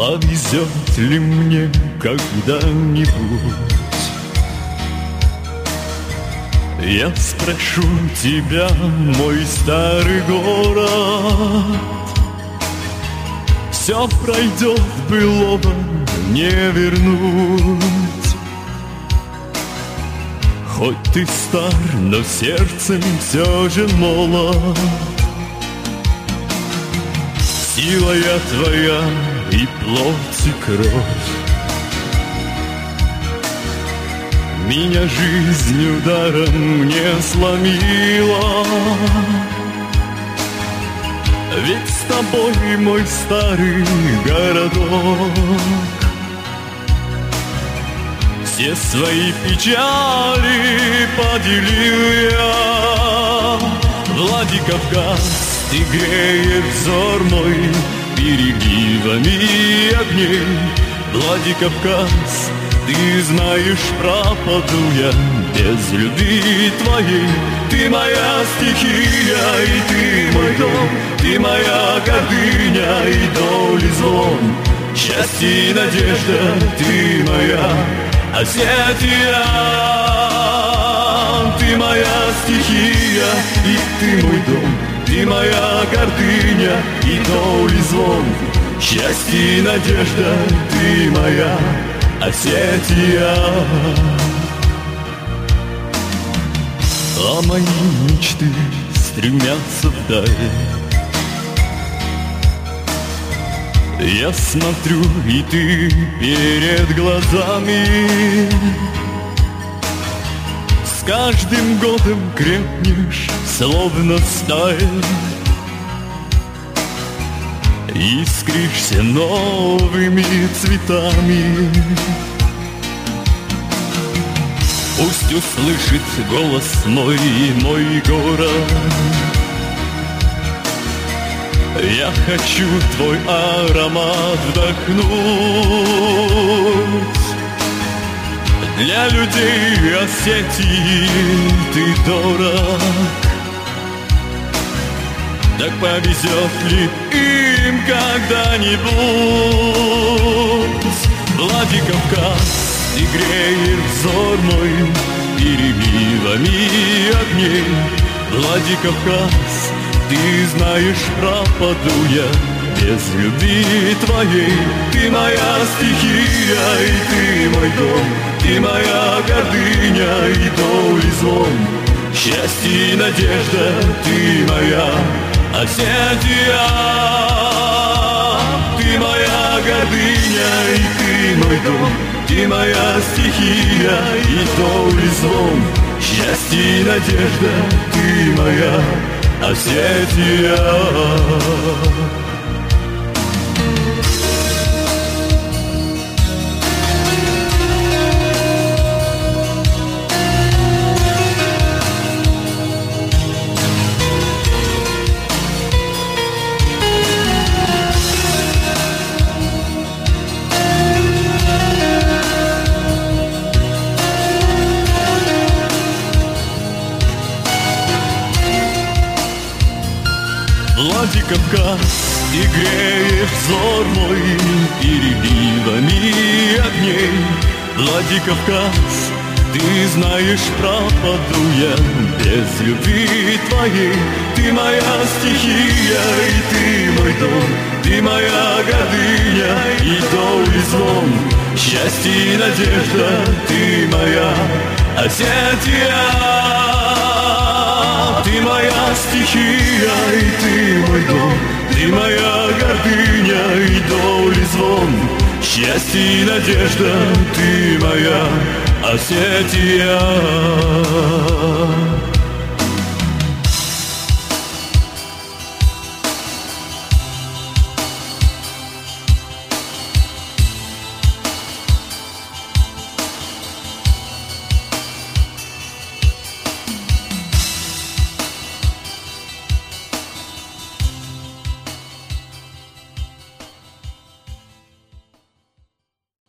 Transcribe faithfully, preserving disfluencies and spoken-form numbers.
повезет ли мне когда-нибудь. Я спрошу тебя, мой старый город. Все пройдет, былого не вернуть. Хоть ты стар, но сердцем все же молод. Сила я твоя и плоть, и кровь. Меня жизнь ударом не сломила. Ведь с тобой, мой старый городок, все свои печали поделил я. Владикавказ, ты греешь взор мой переливами огней. Владикавказ, ты знаешь, пропаду я без любви твоей. Ты моя стихия, и ты мой дом. Ты моя гордыня и доли звон. Счастье и надежда, ты моя Осетия. Ты моя стихия, и ты мой дом. Ты моя гордыня и доли звон. Счастье и надежда, ты моя Осетия. А мои мечты стремятся вдаль. Я смотрю, и ты перед глазами. С каждым годом крепнешь, словно сталь. Искришься новыми цветами. Пусть услышит голос мой, мой город. Я хочу твой аромат вдохнуть. Для людей Осетии ты дорог. Так повезет ли им когда-нибудь? Владикавказ, ты греешь взор мой переливами огней. Владикавказ, ты знаешь, пропаду я без любви твоей. Ты моя стихия, и ты мой дом. Ты моя гордыня и доли звон. Счастье и надежда, ты моя Осетия. Ты моя гордыня, и ты мой дом. Ты моя стихия и доли звон. Счастье и надежда, ты моя Осетия. Владикавказ, ты греешь взор мой переливами огней. Владикавказ, ты знаешь, пропаду я без любви твоей. Ты моя стихия, и ты мой дом. Ты моя гордыня и доли звон. Счастье и надежда, ты моя Осетия. Ты моя стихия, и ты мой дом. Ты моя гордыня и доли звон. Счастье и надежда, ты моя Осетия.